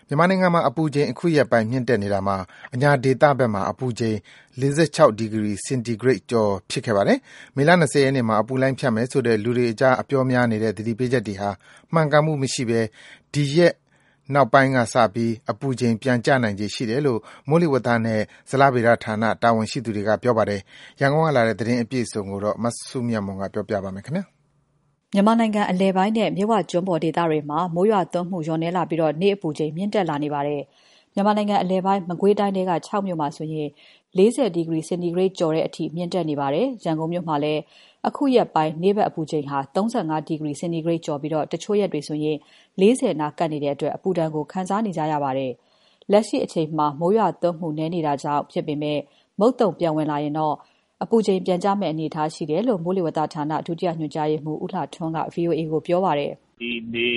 မြန်မာနိုင်ငံမှာအပူချိန်အခုရက်ပိုင်းမြင့်တက်နေတာမှာအညာဒေသဘက်မှာအပူချိန်46ဒီဂရီစင်တီဂရိတ်ကျော်ဖြစ်ခဲ့ပါတယ်။မေလ20ရက်နေ့မှာအပူလှိုင်းဖြတ်မယ်ဆိုတဲ့လူတွေအကြားအပြောများနေတဲ့သတိပေးချက်တွေဟာမှန်ကန်မှုမရှိဘဲဒီရက်နောက်ပိုင်းကစပြီးအပူချိန်ပြန်ကျနိုင်ခြေရှိတယ်လို့မိုးလေဝသနဲ့ဇလဗေဒဌာနတာဝန်ရှိသူတွေကပြောပါတယ်။ရန်ကုန်ကလာတဲ့သတင်းအပြည့်အစုံကိုမစုမြတ်မွန်ကပြောပြပါမယ်။မြန်မာနိုင်ငံအလယ်ပိုင်းနဲ့မြစ်ဝကျွန်းပေါ်ဒေသတွေမှာမိုးရွာသွန်းမှုလျော့နည်းလာပြီးနေ့အပူချိန်မြင့်တက်လာနေပါတယ်။မြန်မာနိုင်ငံအလယ်ပိုင်းမကွေးတိုင်းထဲက6မြို့မှာဆိုရင်40ဒီဂရီစင်တီဂရိတ်ကျော်တဲ့အထိမြင့်တက်နေပါတယ်။ရန်ကုန်မြို့မှာလည်းအခုရက်ပိုင်းနေ့ဘက်အပူချိန်ဟာ35ဒီဂရီစင်တီဂရိတ်ကျော်ပြီးတချို့ရက်တွေဆိုရင်40နားကပ်နေတဲ့အတွက်အပူဒဏ်ကိုခံစားနေကြရပါတယ်။လက်ရှိအချိန်မှာမိုးရွာသွန်းမှုနည်းနေတာကြောင့်ဖြစ်ပေမဲ့မုတ်တုံပြန်ဝင်လာရင်တော့အပူချိန်ပြန်ကျမယ့်အနေအထားရှိတယ်လို့မိုးလေဝသဌာနဒုတိယညွှန်ကြားရေးမှူးဦးလှထွန်းက VOA ကိုပြောပါတယ်။ဒီနေ့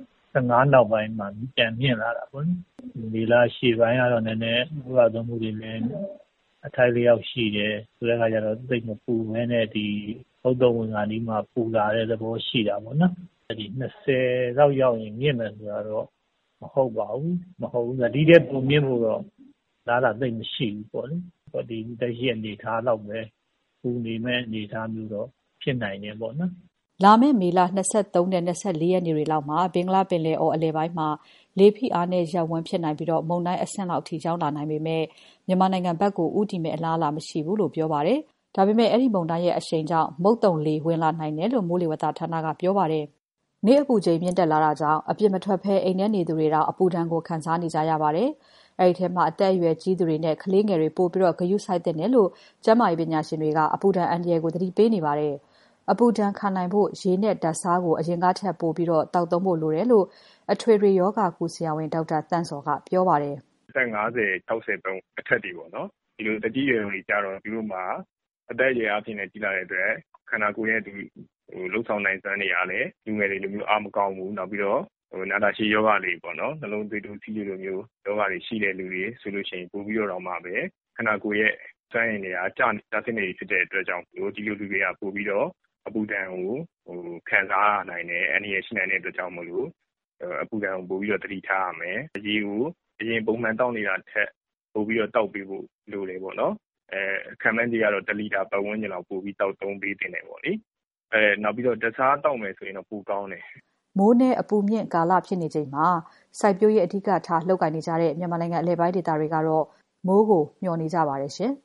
15နောက်ပိုင်းမှာပြန်မြင့်လာတာပေါ့နော်။ဒီလရှေ့ပိုင်းကတော့နည်းနည်းမိုးရွာသွန်းမှုတွေလည်းအထိုက်လျောက်ရှိတယ်ဆိုတဲ့အခါကျတော့သိပ်မပူဘဲနဲ့ဒီမုတ်တုံဝင်ခါနီးမှာပူလာတဲ့သဘောရှိတာပေါ့နော်။ဒီ20လောက်ရောက်ရင်မြင့်မယ်ဆိုတော့မဟုတ်ပါဘူး။မဟုတ်ဘူး။ဒီတဲ့ပူမြင့်ဖို့တော့လားလာသိပ်မရှိဘူးပေါ့လေ။ဒီတက်ရက်အနေထားတော့ပဲပူနေမဲ့အနေထားမျိုးတော့ဖြစ်နိုင်တယ်ပေါ့နော်။လာမယ့်မေလ23နဲ့24ရက်နေ့တွေလောက်မှာဘင်္ဂလားပင်လယ်အော်အလယ်ပိုင်းမှာလေဖိအားနဲ့ရပ်ဝန်းဖြစ်နိုင်ပြီးမုန်တိုင်းအဆင့်လောက်ထိရောက်လာနိုင်ပေမဲ့မြန်မာနိုင်ငံဘက်ကိုဥတီမဲ့အလားအလာမရှိဘူးလို့ပြောပါတယ်။ဒါပေမဲ့အဲ့ဒီမုန်တိုင်းရဲ့အရှိန်ကြောင့်မုတ်တုံလေဝင်လာနိုင်တယ်လို့မိုးလေဝသဌာနကပြောပါတယ်။နေ့အပူချိန်မြင့်တက်လာတာကြောင့်အပြစ်မထွက်ဘဲအိမ်ထဲနေသူတွေတော့အပူဒဏ်ကိုခံစားနေကြရပါတယ်။အဲ့ဒီထဲမှာအသက်အရွယ်ကြီးသူတွေနဲ့ကလေးငယ်တွေပိုပြီးဂရုစိုက်တဲ့တယ်လို့ကျန်းမာရေးပညာရှင်တွေကအပူဒဏ်အန္တရာယ်ကိုသတိပေးနေပါတယ်။အပူဒဏ်ခံနိုင်ဖို့ရေနဲ့ဓာတ်ဆားကိုအရင်ကထက်ပိုပြီးတောက်သုံးဖို့လိုတယ်လို့အထွေထွေယောဂကုဆရာဝန်ဒေါက်တာသန့်စောကပြောပါတယ်။အသက်50 60အထက်တွေပေါ့နော်။ဒီလိုတကြီးရွယ်တွေကြတော့ဒီလိုမှာအသက်အရွယ်အပြင်နဲ့ကြီးလာတဲ့အတွက်ခန္ဓာကိုယ်ရဲ့လှုပ်ဆောင်နိုင်စွမ်းတွေကလည်းလူငယ်တွေလိုမျိုးအားမကောင်းဘူး။နောက်ပြီးတော့နာတာရှည်ယောဂတွေပေါ့နော်နှလုံးသွေးတိုးစီးလိုမျိုးယောဂတွေရှိတဲ့လူတွေဆိုလို့ရှိရင်ပို့ပြီးတော့မှပဲခန္ဓာကိုယ်ရဲ့စွမ်းရည်တွေကကျဆင်းနေဖြစ်တဲ့အတွက်ကြောင့်ဒီလိုလူတွေကပို့ပြီးတော့အပူဒဏ်ကိုခံစားနိုင်တယ်အနည်းငယ်ရှိနိုင်တဲ့အတွက်ကြောင့်မို့လို့အပူဒဏ်ကိုပို့ပြီးတော့သတိထားရမယ်။ရေကိုအရင်ပုံမှန်တောက်နေတာထက်ပို့ပြီးတော့တောက်ပေးဖို့လိုတယ်ပေါ့နော်။ခံမှန်းကြီးကတော့1လီတာပတ်ဝန်းကျင်လောက်ပို့ပြီးတောက်သုံးပေးတင်တယ်ပေါ့လေ။နောက်ပြီးတော့တခြားတောက်မယ်ဆိုရင်တော့ပိုကောင်းတယ်။မိုးနဲ့အပူမြင့်ကာလဖြစ်နေချိန်မှာစိုက်ပျိုးရေးအဓိကထားလှုပ်ကိုင်နေကြတဲ့မြန်မာနိုင်ငံအလယ်ပိုင်းဒေသတွေကတော့မိုးကိုမျှော်နေကြပါတယ်ရှင်။